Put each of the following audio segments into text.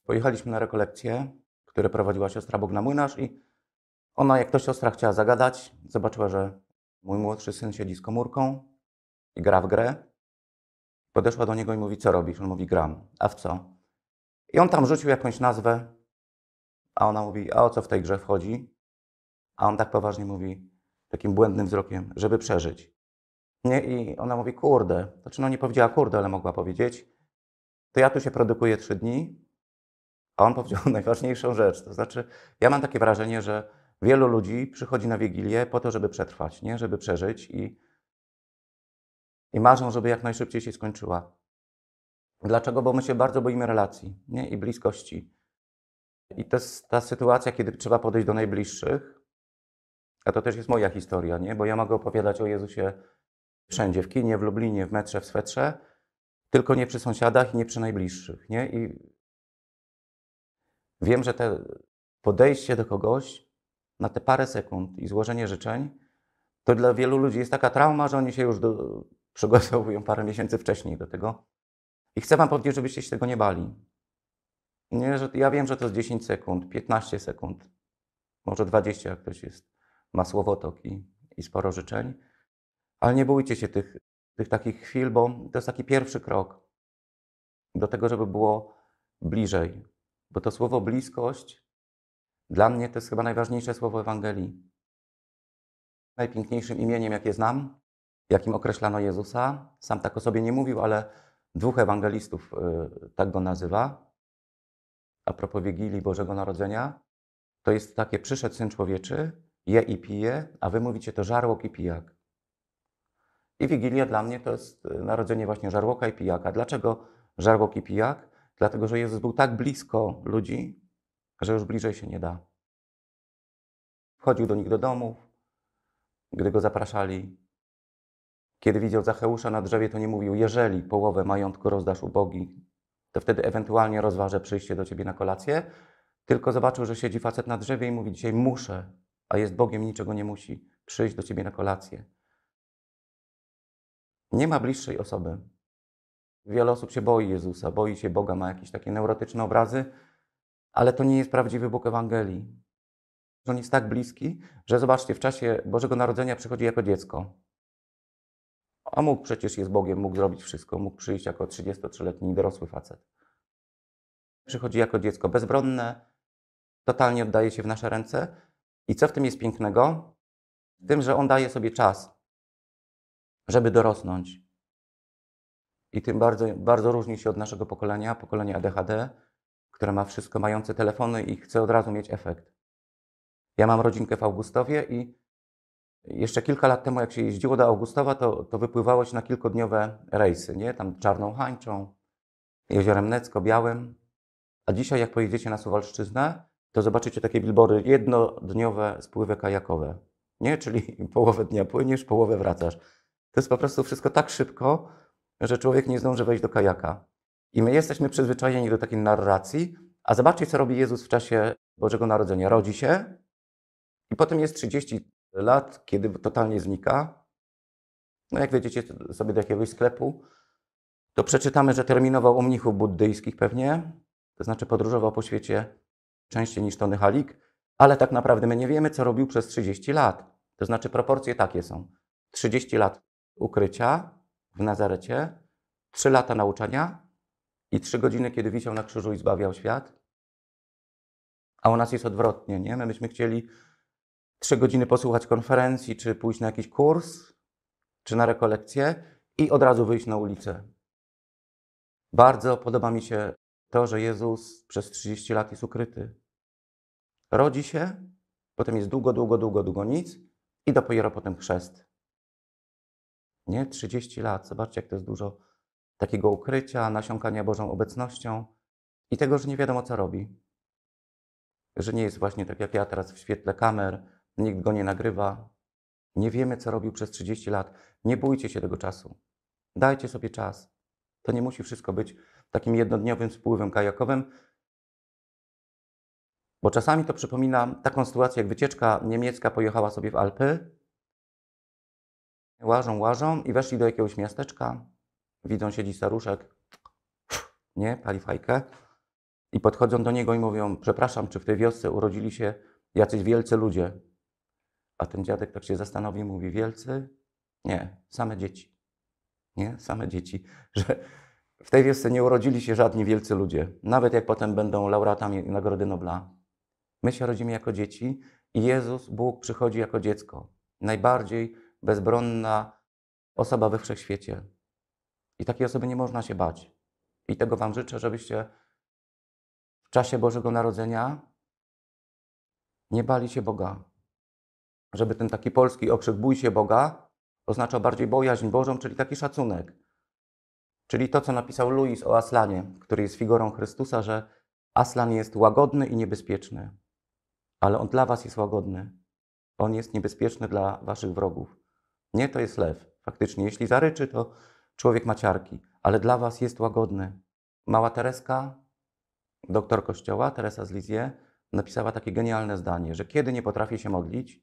Pojechaliśmy na rekolekcje, które prowadziła siostra Bogna-Młynarz i ona, jak to siostra chciała zagadać, zobaczyła, że mój młodszy syn siedzi z komórką i gra w grę. Podeszła do niego i mówi: co robisz? On mówi: gram. A w co? I on tam rzucił jakąś nazwę, a ona mówi: a o co w tej grze wchodzi? A on tak poważnie mówi, takim błędnym wzrokiem: żeby przeżyć. Nie? I ona mówi: kurde. Znaczy, no nie powiedziała kurde, ale mogła powiedzieć: to ja tu się produkuję 3 dni, a on powiedział najważniejszą rzecz. To znaczy, ja mam takie wrażenie, że wielu ludzi przychodzi na Wigilię po to, żeby przetrwać, nie? Żeby przeżyć i marzą, żeby jak najszybciej się skończyła. Dlaczego? Bo my się bardzo boimy relacji, nie? I bliskości. I to jest ta sytuacja, kiedy trzeba podejść do najbliższych, a to też jest moja historia, nie? Bo ja mogę opowiadać o Jezusie wszędzie, w kinie, w Lublinie, w metrze, w swetrze, tylko nie przy sąsiadach i nie przy najbliższych, nie? I wiem, że te podejście do kogoś na te parę sekund i złożenie życzeń, to dla wielu ludzi jest taka trauma, że oni się już przygotowują parę miesięcy wcześniej do tego. I chcę wam powiedzieć, żebyście się tego nie bali. Nie, że ja wiem, że to jest 10 sekund, 15 sekund, może 20, jak ktoś ma słowotok i sporo życzeń, ale nie bójcie się tych takich chwil, bo to jest taki pierwszy krok do tego, żeby było bliżej. Bo to słowo bliskość dla mnie to jest chyba najważniejsze słowo Ewangelii. Najpiękniejszym imieniem, jakie znam, jakim określano Jezusa. Sam tak o sobie nie mówił, ale 2 ewangelistów tak go nazywa. A propos Wigilii Bożego Narodzenia, to jest takie: przyszedł Syn Człowieczy, je i pije, a wy mówicie to żarłok i pijak. I Wigilia dla mnie to jest narodzenie właśnie żarłoka i pijaka. Dlaczego żarłok i pijak? Dlatego, że Jezus był tak blisko ludzi, że już bliżej się nie da. Wchodził do nich do domów, gdy go zapraszali. Kiedy widział Zacheusza na drzewie, to nie mówił: jeżeli połowę majątku rozdasz ubogi, to wtedy ewentualnie rozważę przyjście do ciebie na kolację. Tylko zobaczył, że siedzi facet na drzewie i mówi: dzisiaj muszę, a jest Bogiem, niczego nie musi, przyjść do ciebie na kolację. Nie ma bliższej osoby. Wiele osób się boi Jezusa, boi się Boga, ma jakieś takie neurotyczne obrazy, ale to nie jest prawdziwy Bóg Ewangelii. On jest tak bliski, że zobaczcie, w czasie Bożego Narodzenia przychodzi jako dziecko. A mógł, przecież jest Bogiem, mógł zrobić wszystko, mógł przyjść jako 33-letni dorosły facet. Przychodzi jako dziecko bezbronne, totalnie oddaje się w nasze ręce. I co w tym jest pięknego? W tym, że On daje sobie czas, żeby dorosnąć. I tym bardzo, bardzo różni się od naszego pokolenia ADHD, które ma wszystko, mające telefony i chce od razu mieć efekt. Ja mam rodzinkę w Augustowie i jeszcze kilka lat temu, jak się jeździło do Augustowa, to wypływało się na kilkudniowe rejsy, nie? Tam Czarną Hańczą, Jeziorem Necko-Białym. A dzisiaj, jak pojedziecie na Suwalszczyznę, to zobaczycie takie billboardy: jednodniowe spływy kajakowe. Nie? Czyli połowę dnia płyniesz, połowę wracasz. To jest po prostu wszystko tak szybko, że człowiek nie zdąży wejść do kajaka. I my jesteśmy przyzwyczajeni do takiej narracji, a zobaczcie, co robi Jezus w czasie Bożego Narodzenia. Rodzi się i potem jest 30 lat, kiedy totalnie znika. No jak wejdziecie sobie do jakiegoś sklepu, to przeczytamy, że terminował u mnichów buddyjskich pewnie, to znaczy podróżował po świecie częściej niż Tony Halik, ale tak naprawdę my nie wiemy, co robił przez 30 lat. To znaczy proporcje takie są: 30 lat ukrycia w Nazarecie, 3 lata nauczania i 3 godziny, kiedy wisiał na krzyżu i zbawiał świat. A u nas jest odwrotnie, nie? My byśmy chcieli 3 godziny posłuchać konferencji, czy pójść na jakiś kurs, czy na rekolekcję i od razu wyjść na ulicę. Bardzo podoba mi się to, że Jezus przez 30 lat jest ukryty. Rodzi się, potem jest długo nic i dopiero potem chrzest. Nie? 30 lat. Zobaczcie, jak to jest dużo takiego ukrycia, nasiąkania Bożą obecnością i tego, że nie wiadomo, co robi. Że nie jest właśnie tak jak ja teraz w świetle kamer, nikt go nie nagrywa. Nie wiemy, co robił przez 30 lat. Nie bójcie się tego czasu. Dajcie sobie czas. To nie musi wszystko być takim jednodniowym spływem kajakowym, bo czasami to przypomina taką sytuację, jak wycieczka niemiecka pojechała sobie w Alpy. Łażą i weszli do jakiegoś miasteczka. Widzą, siedzi staruszek, nie, pali fajkę. I podchodzą do niego i mówią: przepraszam, czy w tej wiosce urodzili się jacyś wielcy ludzie? A ten dziadek tak się zastanowił i mówi: wielcy? Nie, same dzieci. Nie, same dzieci. Że w tej wiosce nie urodzili się żadni wielcy ludzie. Nawet jak potem będą laureatami Nagrody Nobla. My się rodzimy jako dzieci i Jezus, Bóg, przychodzi jako dziecko. Najbardziej bezbronna osoba we wszechświecie. I takiej osoby nie można się bać. I tego wam życzę, żebyście w czasie Bożego Narodzenia nie bali się Boga. Żeby ten taki polski okrzyk bój się Boga oznaczał bardziej bojaźń Bożą, czyli taki szacunek. Czyli to, co napisał Louis o Aslanie, który jest figurą Chrystusa, że Aslan jest łagodny i niebezpieczny. Ale on dla was jest łagodny. On jest niebezpieczny dla waszych wrogów. Nie, to jest lew. Faktycznie, jeśli zaryczy, to człowiek ma ciarki. Ale dla was jest łagodny. Mała Tereska, doktor Kościoła, Teresa z Lisieux, napisała takie genialne zdanie, że kiedy nie potrafi się modlić,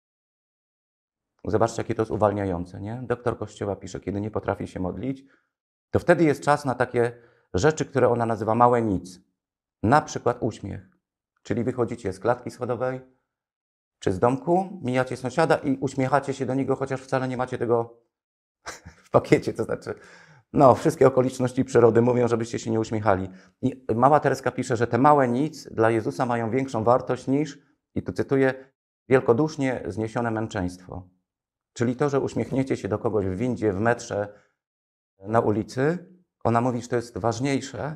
zobaczcie, jakie to jest uwalniające, nie? Doktor Kościoła pisze, kiedy nie potrafi się modlić, to wtedy jest czas na takie rzeczy, które ona nazywa małe nic. Na przykład uśmiech. Czyli wychodzicie z klatki schodowej, czy z domku, mijacie sąsiada i uśmiechacie się do niego, chociaż wcale nie macie tego w pakiecie, to znaczy, no, wszystkie okoliczności przyrody mówią, żebyście się nie uśmiechali. I mała Tereska pisze, że te małe nic dla Jezusa mają większą wartość niż, i tu cytuję, wielkodusznie zniesione męczeństwo. Czyli to, że uśmiechniecie się do kogoś w windzie, w metrze, na ulicy, ona mówi, że to jest ważniejsze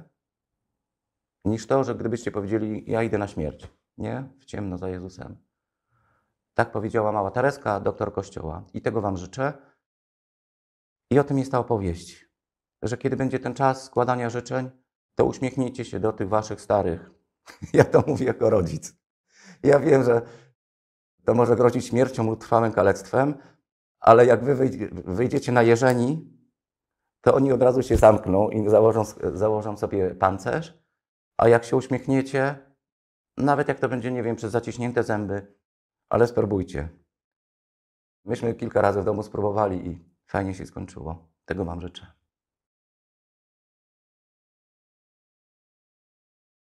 niż to, że gdybyście powiedzieli: ja idę na śmierć, nie? W ciemno za Jezusem. Tak powiedziała mała Tereska, doktor Kościoła. I tego wam życzę. I o tym jest ta opowieść, że kiedy będzie ten czas składania życzeń, to uśmiechnijcie się do tych waszych starych. Ja to mówię jako rodzic. Ja wiem, że to może grozić śmiercią lub trwałym kalectwem, ale jak wy wyjdziecie na jeżeni, to oni od razu się zamkną i założą sobie pancerz, a jak się uśmiechniecie, nawet jak to będzie, nie wiem, przez zaciśnięte zęby, ale spróbujcie. Myśmy kilka razy w domu spróbowali i fajnie się skończyło. Tego wam życzę.